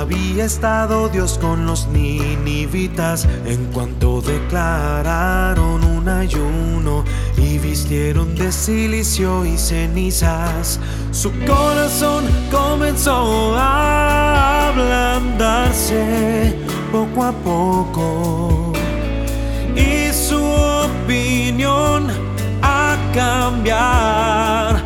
había estado Dios con los ninivitas en cuanto declararon un ayuno y vistieron de silicio y cenizas. Su corazón comenzó a ablandarse poco a poco y su opinión a cambiar.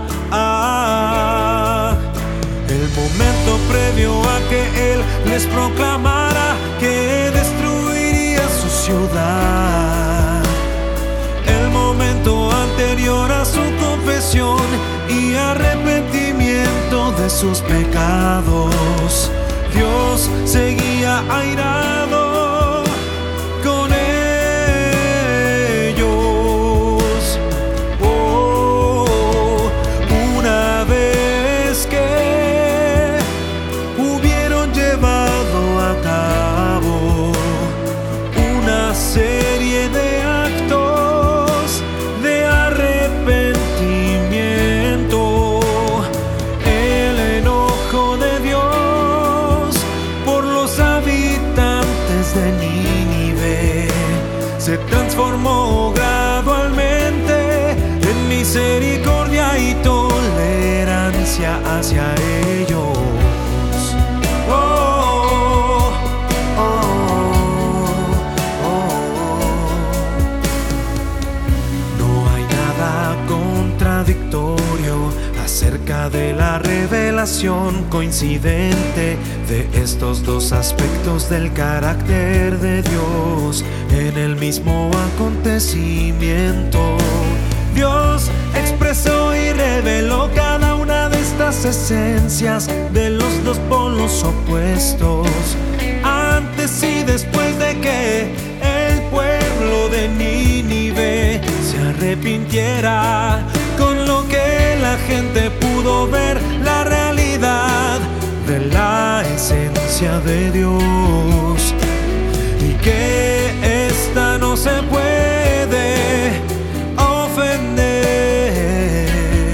El momento previo a que Él les proclamara que destruiría su ciudad. El momento anterior a su confesión y arrepentimiento de sus pecados. Dios seguía airado con ellos. Una vez que hubieron llevado a cabo una serie de actos de arrepentimiento, el enojo de Dios por los habitantes de Nínive se transformó gradualmente en misericordia y tolerancia hacia ellos. No hay nada contradictorio acerca de la revelación coincidente de estos dos aspectos del carácter de Dios en el mismo acontecimiento. Dios expresó y reveló cada una de estas esencias de los dos polos opuestos antes y después de que el pueblo de Nínive se arrepintiera, con lo que la gente pudo ver la realidad de la esencia de Dios y que esta no se puede ofender.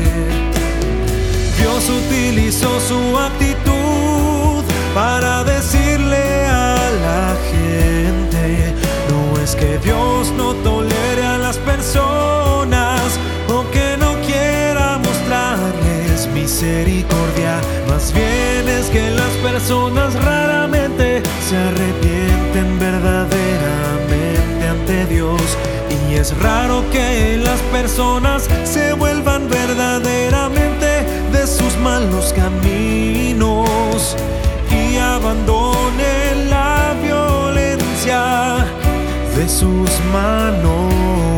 Dios utilizó su actitud para decirle a la gente: no es que Dios no tolere a las personas o que no quiera mostrarles misericordia, más bien es que las personas raramente se arrepienten verdaderamente ante Dios. Y es raro que las personas se vuelvan verdaderamente de sus malos caminos y abandonen la violencia de sus manos.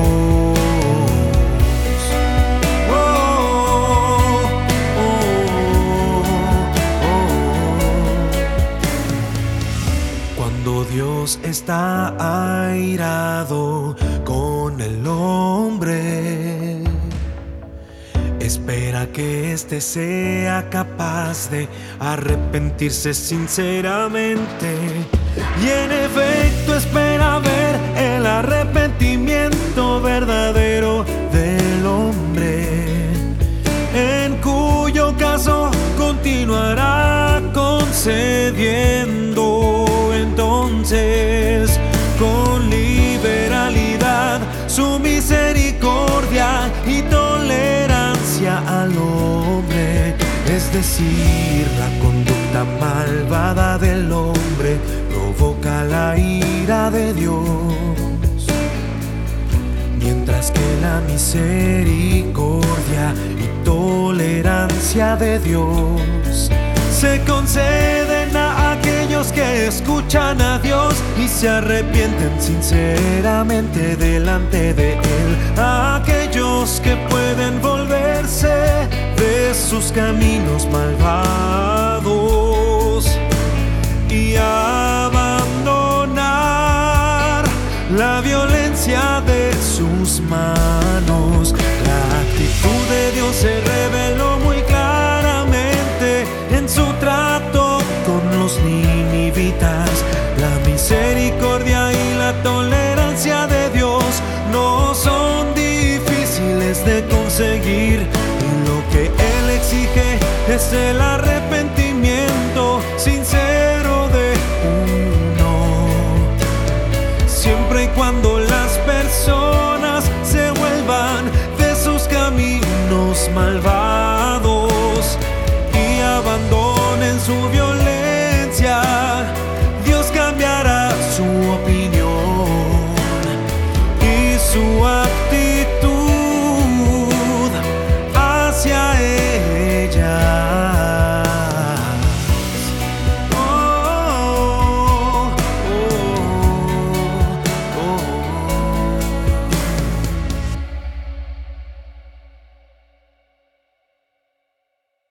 Cuando Dios está airado con el hombre, espera que éste sea capaz de arrepentirse sinceramente. Y en efecto espera ver el arrepentimiento verdadero del hombre, en cuyo caso continuará concediendo entonces con liberalidad su misericordia y tolerancia al hombre. Es decir, la conducta malvada del hombre provoca la ira de Dios, mientras que la misericordia y tolerancia de Dios se conceden a aquellos que escuchan a Dios y se arrepienten sinceramente delante de Él, a aquellos que pueden volverse de sus caminos malvados y abandonar la violencia de sus manos. La actitud de Dios se reveló muy claramente en su trato con los ninivitas. La misericordia y la tolerancia de Dios no son difíciles de conseguir, y lo que Él exige es el arrepentimiento